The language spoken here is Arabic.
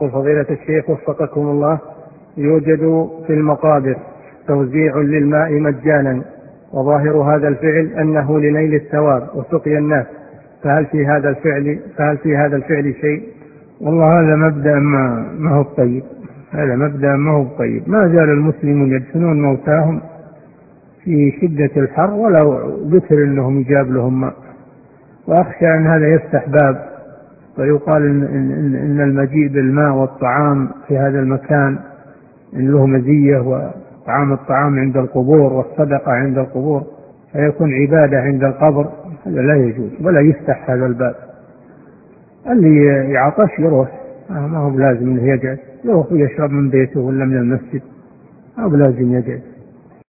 يقول فضيلة الشيخ وفقكم الله، يوجد في المقابر توزيع للماء مجانا، وظاهر هذا الفعل أنه لنيل الثواب وسقي الناس، فهل في هذا الفعل شيء؟ والله هذا مبدأ ما هو طيب، هذا مبدأ ما هو طيب. ما زال المسلمون يدفنون موتاهم في شدة الحر ولو ذكر أنهم يجاب لهم ماء، وأخشى أن هذا يفتح باب ويقال إن المجيء بالماء والطعام في هذا المكان إن له مزية، وطعام الطعام عند القبور والصدقة عند القبور فيكون عبادة عند القبر. هذا لا يجوز ولا يفتح هذا الباب. اللي يعطش يروح، ما هو لازم انه يقعد، يروح ويشرب من بيته ولا من المسجد، ما هو لازم يقعد.